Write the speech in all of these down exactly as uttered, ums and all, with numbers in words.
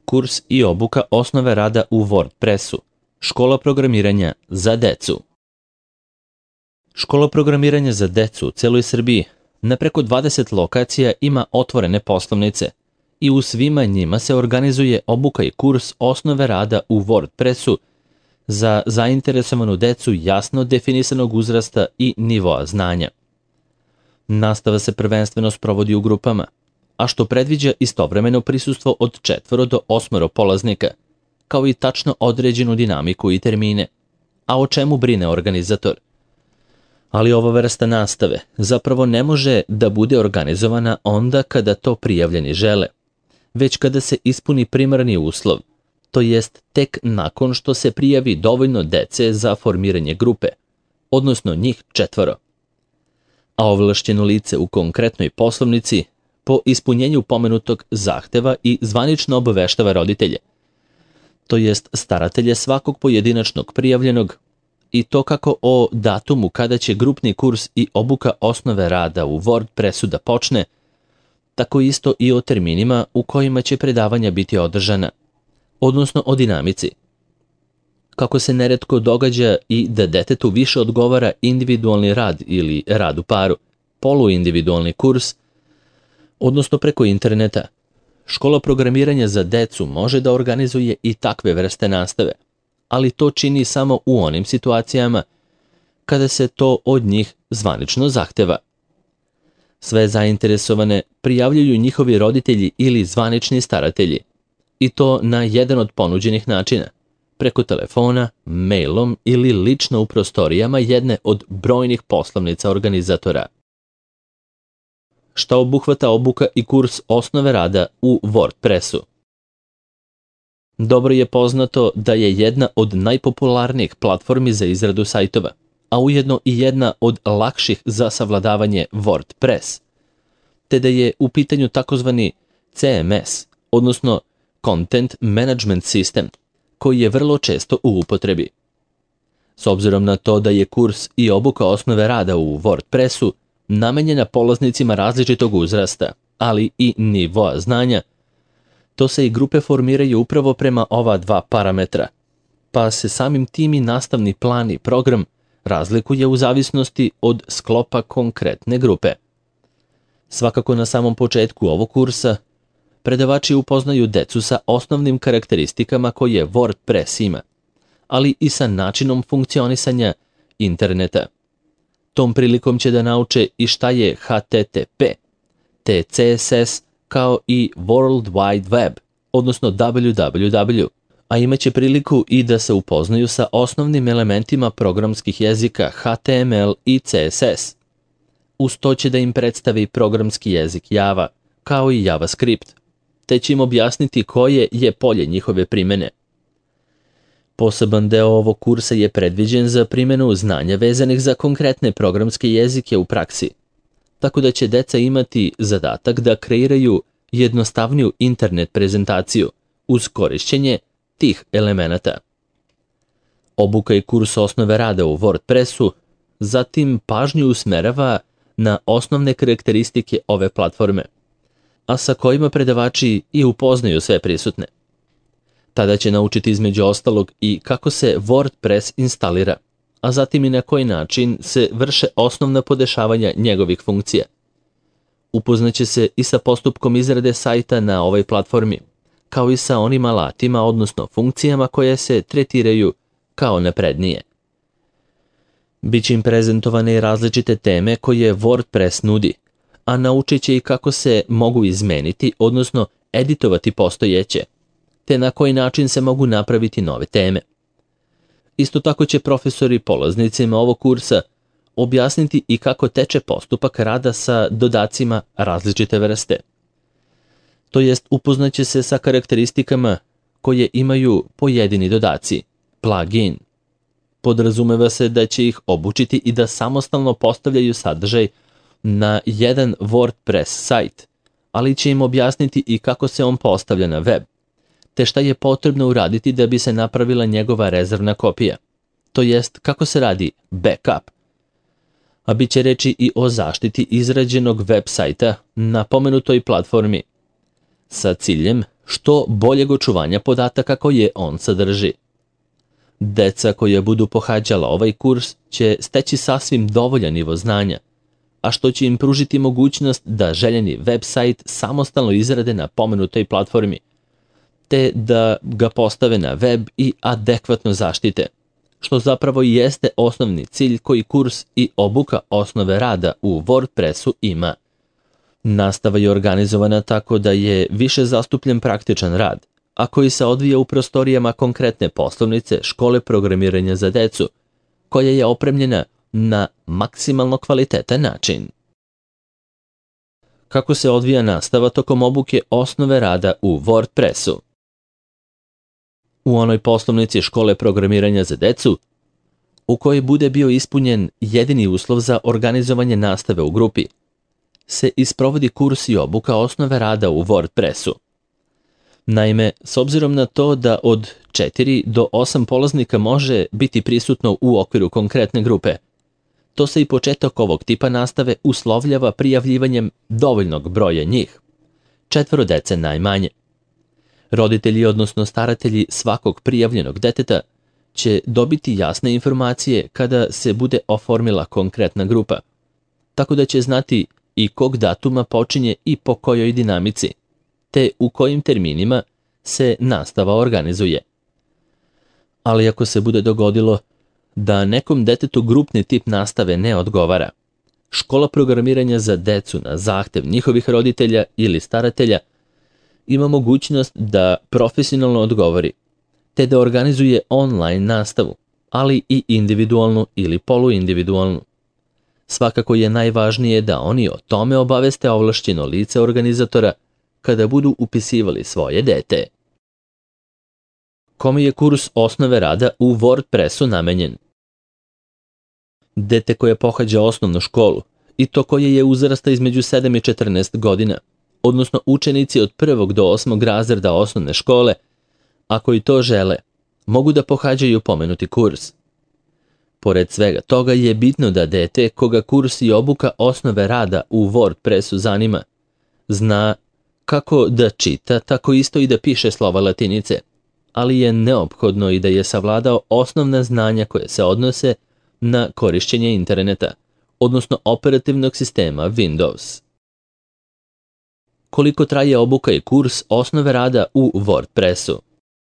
Kurs i obuka osnove rada u WordPressu. Škola programiranja za decu. Škola programiranja za decu u celoj Srbiji na preko dvadeset lokacija ima otvorene poslovnice i u svima njima se organizuje obuka i kurs osnove rada u WordPressu za zainteresovanu decu jasno definisanog uzrasta i nivoa znanja. Nastava se prvenstveno sprovodi u grupama, a što predviđa istovremeno prisustvo od četvoro do osmoro polaznika, kao i tačno određenu dinamiku i termine, a o čemu brine organizator. Ali ova vrsta nastave zapravo ne može da bude organizovana onda kada to prijavljeni žele, već kada se ispuni primarni uslov, to jest tek nakon što se prijavi dovoljno dece za formiranje grupe, odnosno njih četvoro. A ovlašćeno lice u konkretnoj poslovnici po ispunjenju pomenutog zahteva i zvanično obaveštava roditelje, to jest staratelje svakog pojedinačnog prijavljenog, i to kako o datumu kada će grupni kurs i obuka osnove rada u WordPressu da počne, tako isto i o terminima u kojima će predavanja biti održana, odnosno o dinamici. Kako se neretko događa i da detetu više odgovara individualni rad ili rad u paru, poluindividualni kurs, odnosno preko interneta, škola programiranja za decu može da organizuje i takve vrste nastave, ali to čini samo u onim situacijama kada se to od njih zvanično zahteva. Sve zainteresovane prijavljuju njihovi roditelji ili zvanični staratelji, i to na jedan od ponuđenih načina, preko telefona, mailom ili lično u prostorijama jedne od brojnih poslovnica organizatora. Šta obuhvata obuka i kurs osnove rada u WordPressu? Dobro je poznato da je jedna od najpopularnijih platformi za izradu sajtova, a ujedno i jedna od lakših za savladavanje WordPress, te da je u pitanju takozvani C M S, odnosno Content Management System, koji je vrlo često u upotrebi. S obzirom na to da je kurs i obuka osnove rada u WordPressu namenjena polaznicima različitog uzrasta, ali i nivoa znanja, to se i grupe formiraju upravo prema ova dva parametra, pa se samim tim i nastavni plan i program razlikuje u zavisnosti od sklopa konkretne grupe. Svakako na samom početku ovog kursa predavači upoznaju decu sa osnovnim karakteristikama koje WordPress ima, ali i sa načinom funkcionisanja interneta. Tom prilikom će da nauče i šta je H T T P, te C S S, kao i World Wide Web, odnosno W W W, a imaće priliku i da se upoznaju sa osnovnim elementima programskih jezika H T M L i C S S. Uz to će da im predstavi programski jezik Java, kao i JavaScript, te će im objasniti koje je polje njihove primene. Poseban deo ovog kursa je predviđen za primjenu znanja vezanih za konkretne programske jezike u praksi, tako da će deca imati zadatak da kreiraju jednostavniju internet prezentaciju uz korišćenje tih elemenata. Obuka i kurs osnove rada u WordPressu zatim pažnju usmerava na osnovne karakteristike ove platforme, a sa kojima predavači i upoznaju sve prisutne. Tada će naučiti između ostalog i kako se WordPress instalira, a zatim i na koji način se vrše osnovna podešavanja njegovih funkcija. Upoznaće se i sa postupkom izrade sajta na ovoj platformi, kao i sa onim alatima, odnosno funkcijama koje se tretiraju kao naprednije. Biće im prezentovane i različite teme koje WordPress nudi, a naučit će i kako se mogu izmeniti, odnosno editovati postojeće, te na koji način se mogu napraviti nove teme. Isto tako će profesori polaznicima ovog kursa objasniti i kako teče postupak rada sa dodacima različite vrste. To jest upoznaće se sa karakteristikama koje imaju pojedini dodaci, plugin. Podrazumeva se da će ih obučiti i da samostalno postavljaju sadržaj na jedan WordPress sajt, ali će im objasniti i kako se on postavlja na web, te šta je potrebno uraditi da bi se napravila njegova rezervna kopija, to jest kako se radi backup. A bit će reči i o zaštiti izrađenog web sajta na pomenutoj platformi, sa ciljem što boljeg očuvanja podataka koje on sadrži. Deca koja budu pohađala ovaj kurs će steći sasvim dovoljan nivo znanja, a što će im pružiti mogućnost da željeni website samostalno izrade na pomenutoj platformi, te da ga postave na web i adekvatno zaštite, što zapravo i jeste osnovni cilj koji kurs i obuka osnove rada u WordPressu ima. Nastava je organizovana tako da je više zastupljen praktičan rad, a koji se odvija u prostorijama konkretne poslovnice škole programiranja za decu, koja je opremljena na maksimalno kvalitetan način. Kako se odvija nastava tokom obuke osnove rada u WordPressu? U onoj poslovnici škole programiranja za decu, u kojoj bude bio ispunjen jedini uslov za organizovanje nastave u grupi, se isprovodi kurs i obuka osnove rada u WordPressu. Naime, s obzirom na to da od četiri do osam polaznika može biti prisutno u okviru konkretne grupe, to se i početak ovog tipa nastave uslovljava prijavljivanjem dovoljnog broja njih, četvoro dece najmanje. Roditelji, odnosno staratelji svakog prijavljenog deteta, će dobiti jasne informacije kada se bude oformila konkretna grupa, tako da će znati i kog datuma počinje i po kojoj dinamici, te u kojim terminima se nastava organizuje. Ali ako se bude dogodilo da nekom detetu grupni tip nastave ne odgovara, škola programiranja za decu na zahtev njihovih roditelja ili staratelja ima mogućnost da profesionalno odgovori, te da organizuje online nastavu, ali i individualnu ili poluindividualnu. Svakako je najvažnije da oni o tome obaveste ovlašćeno lice organizatora kada budu upisivali svoje dete. Kome je kurs osnove rada u WordPressu namenjen? Dete koje pohađa osnovnu školu, i to koje je uzrasta između sedam i četrnaest godina, odnosno učenici od prvog do osmog razreda osnovne škole, a koji to žele, mogu da pohađaju pomenuti kurs. Pored svega toga je bitno da dete koga kurs i obuka osnove rada u WordPressu zanima, zna kako da čita, tako isto i da piše slova latinice, ali je neophodno i da je savladao osnovna znanja koje se odnose na korišćenje interneta, odnosno operativnog sistema Windows. Koliko traje obuka i kurs osnove rada u WordPressu?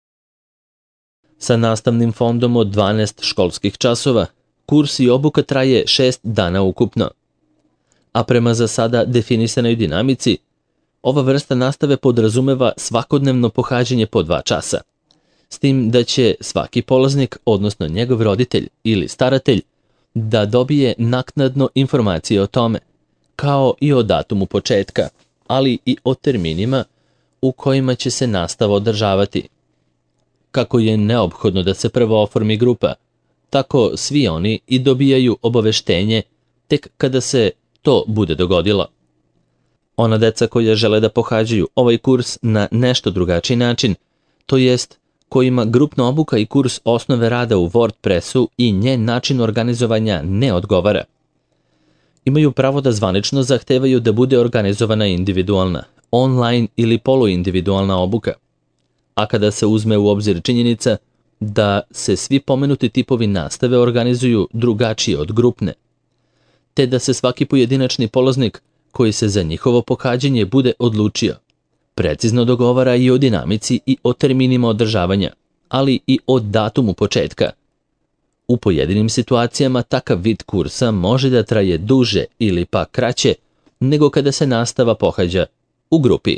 Sa nastavnim fondom od dvanaest školskih časova, kurs i obuka traje šest dana ukupno. A prema za sada definisanoj dinamici, ova vrsta nastave podrazumeva svakodnevno pohađanje po dva časa, s tim da će svaki polaznik, odnosno njegov roditelj ili staratelj, da dobije naknadno informacije o tome, kao i o datumu početka, ali i o terminima u kojima će se nastava održavati. Kako je neophodno da se prvo oformi grupa, tako svi oni i dobijaju obaveštenje tek kada se to bude dogodilo. Ona deca koja žele da pohađaju ovaj kurs na nešto drugačiji način, to jest kojima grupna obuka i kurs osnove rada u WordPressu i njen način organizovanja ne odgovara, imaju pravo da zvanično zahtevaju da bude organizovana individualna, online ili poluindividualna obuka. A kada se uzme u obzir činjenica da se svi pomenuti tipovi nastave organizuju drugačije od grupne, te da se svaki pojedinačni polaznik koji se za njihovo pohađanje bude odlučio, precizno dogovara i o dinamici i o terminima održavanja, ali i o datumu početka. U pojedinim situacijama takav vid kursa može da traje duže ili pa kraće nego kada se nastava pohađa u grupi.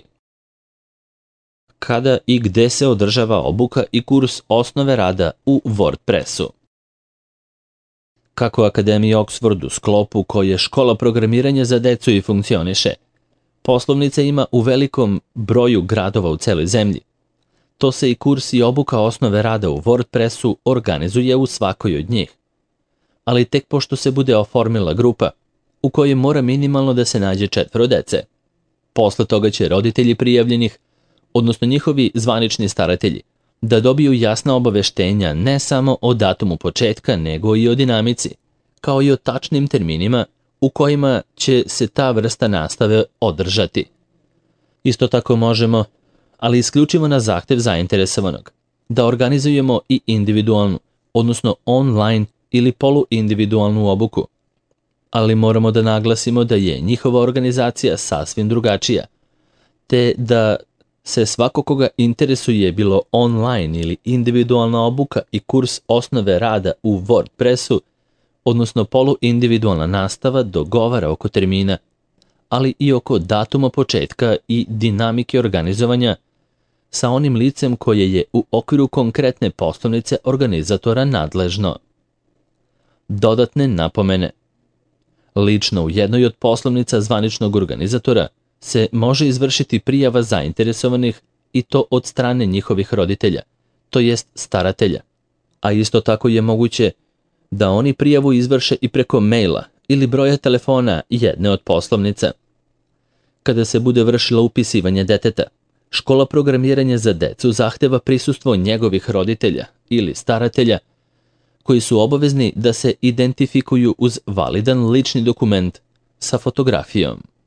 Kada i gde se održava obuka i kurs osnove rada u WordPressu? Kako Akademija Oxford u sklopu koje škola programiranja za decu i funkcioniše, poslovnica ima u velikom broju gradova u celoj zemlji. To se i kurs i obuka osnove rada u WordPressu organizuje u svakoj od njih. Ali tek pošto se bude oformila grupa, u kojoj mora minimalno da se nađe četvoro dece. Posle toga će roditelji prijavljenih, odnosno njihovi zvanični staratelji, da dobiju jasna obaveštenja ne samo o datumu početka, nego i o dinamici, kao i o tačnim terminima u kojima će se ta vrsta nastave održati. Isto tako možemo, ali isključivo na zahtev zainteresovanog, da organizujemo i individualnu, odnosno online ili poluindividualnu obuku. Ali moramo da naglasimo da je njihova organizacija sasvim drugačija, te da se svako koga interesuje bilo online ili individualna obuka i kurs osnove rada u WordPressu, odnosno poluindividualna nastava, dogovara oko termina, ali i oko datuma početka i dinamike organizovanja sa onim licem koje je u okviru konkretne poslovnice organizatora nadležno. Dodatne napomene. Lično u jednoj od poslovnica zvaničnog organizatora se može izvršiti prijava zainteresovanih i to od strane njihovih roditelja, to jest staratelja, a isto tako je moguće da oni prijavu izvrše i preko maila ili broja telefona jedne od poslovnica. Kada se bude vršilo upisivanje deteta, škola programiranja za decu zahteva prisustvo njegovih roditelja ili staratelja koji su obavezni da se identifikuju uz validan lični dokument sa fotografijom.